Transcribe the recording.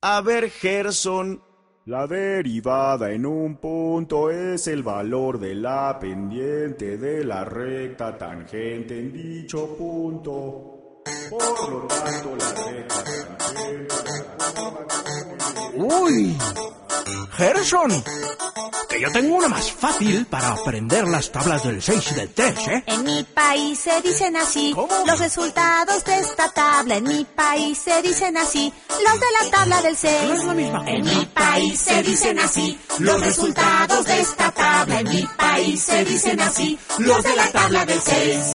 A ver, Gerson. La derivada en un punto es el valor de la pendiente de la recta tangente en dicho punto. Por lo tanto, la recta tangente... ¡Uy! Gerson, que yo tengo una más fácil para aprender las tablas del 6 y del 3, ¿eh? En mi país se dicen así. ¿Cómo? Los resultados de esta tabla. En mi país se dicen así. Los de la tabla del 6. No es la misma. En mi país se dicen así. Los resultados de esta tabla. En mi país se dicen así. Los de la tabla del 6.